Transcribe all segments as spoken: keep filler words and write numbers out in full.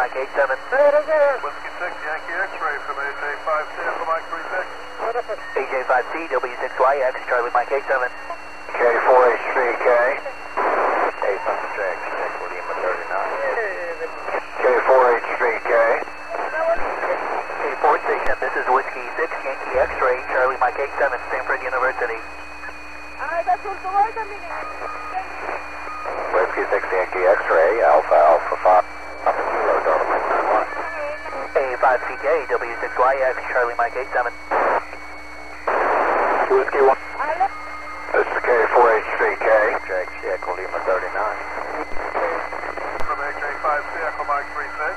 Mike eight seven. Whiskey six, Yankee X-ray from A J five C, Echo Mike three six. A J five C, W six Y X, Charlie Mike eight seven. K four H V K. A five Jack, Echo Lima thirty-nine. K four H V K. K four station, this is Whiskey six, Yankee X-ray, Charlie Mike eight seven, Stanford University. Whiskey six, Yankee X-ray, Alpha Alpha five, Papa Kilo, Delta Mike nine one. A five C K, W six Y X, Charlie Mike eight seven. Whiskey one. This is K four H V K. Jack, Echo Lima thirty-nine. From A J five C, Echo Mike three six.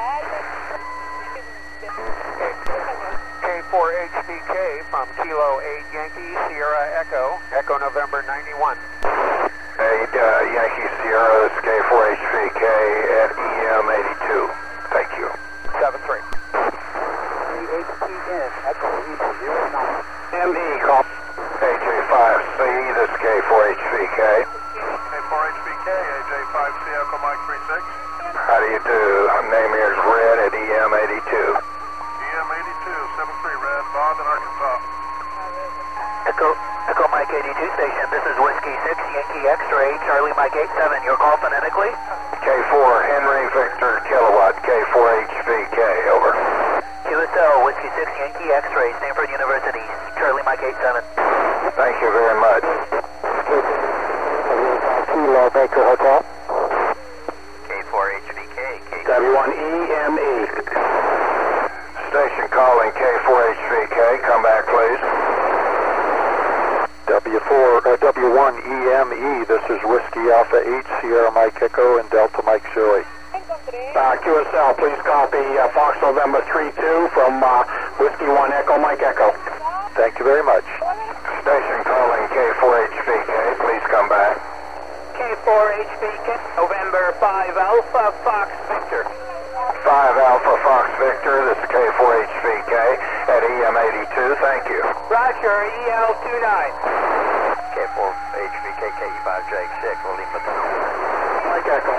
K four H V K from Kilo eight Yankee Sierra Echo, Echo November ninety-one. eight uh, Yankee Sierra, this is K four H V K at E M eighty-two. Thank you. seven three. three H P N, Echo Lima zero nine. M E call. A J five C, this is K four H V K. K four H V K, A J five C, Echo Mike three six. How do you do? Name here is Red at E M eighty-two. E M eighty-two, seven three, Red, Bob in Arkansas. Echo, Echo Mike eighty-two station, this is Whiskey six, Yankee X-ray, Charlie Mike eight seven. Your call phonetically? K four Henry Victor Kilowatt, K four H V K, over. Q S L, Whiskey six, Yankee X-ray, Stanford University, Charlie Mike eight seven. Thank you very much. Kilo Baker Hotel. K four H V K, K W one E M E. Station calling K four H V K. Come back, please. W four, uh, W one E M E, this is Whiskey Alpha eight, Sierra Mike Echo, and Delta Mike zero eight. Uh, Q S L, please copy uh, Fox November three two from uh, Whiskey one Echo Mike Echo. Thank you very much. Station calling K four H V K. Please come back. K four H V K, November five Alpha Fox Victor. five Alpha Fox Victor, this is K four H V K at E M eighty-two. Thank you. Roger, E L two nine. K four H V K, K E five J six, Lima Mike Echo.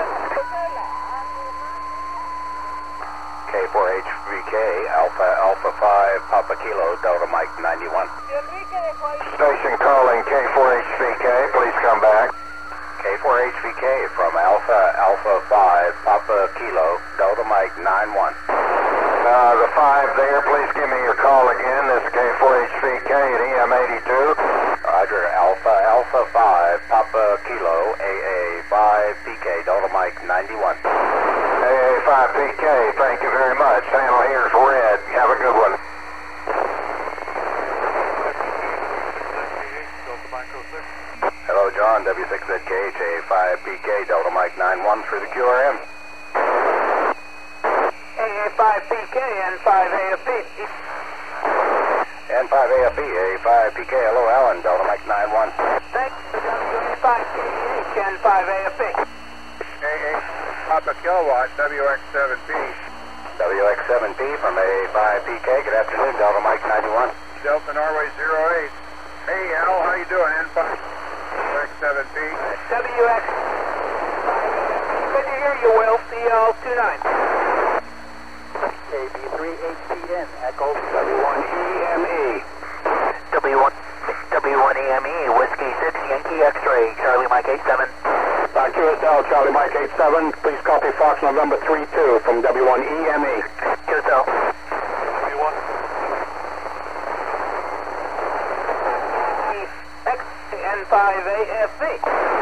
K four H V K, Alpha Alpha five, Papa Kilo, Delta Mike ninety-one. Station calling K four H V K, please come back. K four H V K from Alpha Alpha five, Papa Kilo, Delta Mike nine one. Uh, the five there, please give me your call again. This is K four H V K at E M eighty-two. Roger, Alpha Alpha five, Papa Kilo, A A five P K, Delta Mike ninety-one. A A five P K, thank you very much. Channel here's Red. Have a good one. Hello, John, W six Z K H, A A five P K, Delta Mike nine one through the Q R M. A A five P K, N five A F B. N five A F B, A A five P K, hello, Alan, Delta Mike nine one. Thanks for W A five K H, N five A F B. A A Papa Kilowatt, W X seven P. W X seven P from A A five P K, good afternoon, Delta Mike ninety-one. Delta Norway zero eight. Hey, Al, how you doing? N five W X seven P. W X. Good to hear you, Will. C L two nine. K B three H P N, Echo W one E M E. W one, W one E M E, Whiskey six, Yankee X-ray, Charlie Mike eight seven. Uh, Q S L, Charlie Mike eight seven, please copy Fox November three two from W one E M E. Q S L. W one. X, N five A F B.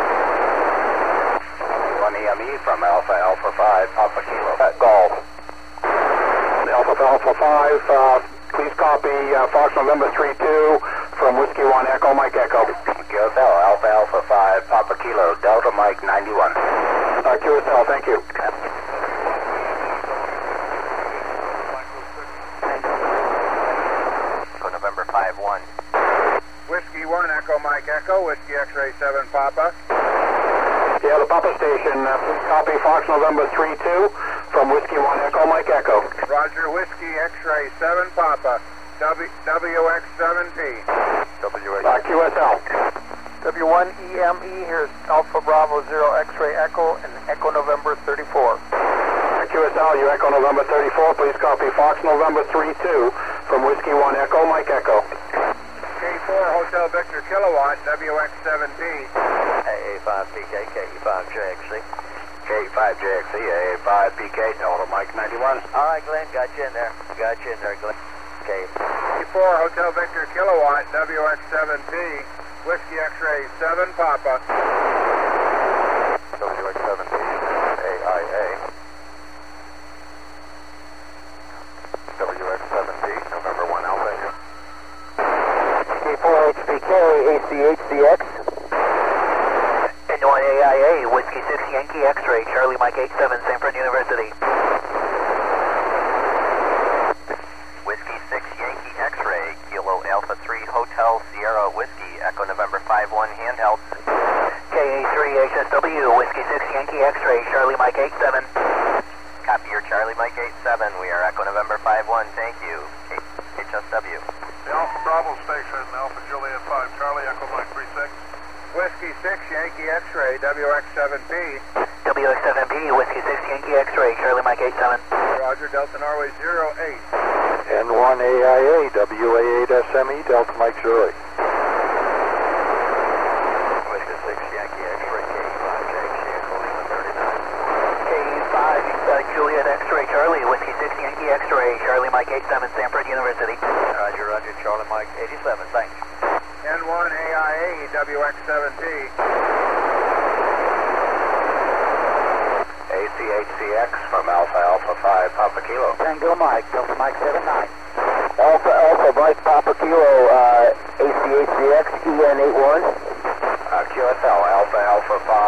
W one E M E from Alpha Alpha five, Papa Kilo. Uh, golf. Alpha Alpha five, uh, please copy uh, Fox November three two from Whiskey one Echo Mike Echo. Q S L, Alpha Alpha five, Papa Kilo, Delta Mike ninety-one. Uh, Q S L, thank you. Echo November five one. Whiskey one Echo Mike Echo, Whiskey X-ray seven Papa. Yeah, the Papa station, uh, please copy Fox November three two from Whiskey one Echo Mike Echo. Roger, Whiskey X-ray seven Papa, w, W X seven P. W X. Uh, Q S L. W one E M E, here's Alpha Bravo zero X-ray Echo and Echo November thirty-four. Q Q S L, you Echo November thirty-four, please copy Fox November three two from Whiskey one Echo, Mike Echo. K four Hotel Victor Kilowatt, W X seven P. A A five P K, K five J X C. K five J X C, A A five P K, Delta Mike ninety-one. All right, Glenn, got you in there. Got you in there, Glenn. Okay. K four Hotel Victor Kilowatt, W X seven P. Whiskey X-ray seven Papa. W X seven P, A I A. W X seven P, November one Alpha. K four H P K, A C H C X. N one A I A, Whiskey six Yankee X-ray, Charlie Mike eight seven, Sanford University. Whiskey six Yankee X-ray, Kilo Alpha three Hotel Sierra Whiskey, Echo November five one handheld. K A three H S W, Whiskey six Yankee X-ray, Charlie Mike eight seven. Copy your Charlie Mike eight seven, we are Echo November five one, thank you. H S W. The Alpha Bravo Station, Alpha Juliet five, Charlie Echo Mike three six. Whiskey six Yankee X-ray, W X seven P. W X seven P, Whiskey six Yankee X-ray, Charlie Mike eight seven. Roger, Delta Norway zero eight. N one A I A, W A eight S M E, Delta Mike Zurich. Whiskey six Yankee X-ray, K five J X C, Echo Lima thirty-nine. K five uh, Juliet X-ray, Charlie, Whiskey six Yankee X-ray, Charlie Mike eight seven, Sanford University. Roger, Roger, Charlie Mike eighty-seven, thanks. N one A I A, W X seven P. A C H C X from Alpha Alpha five Papa Kilo. Tango Mike, Delta Mike seven nine. Alpha Alpha Mike Papa Kilo, uh, A C H C X, E N eight one. Uh, Q S L Alpha Alpha five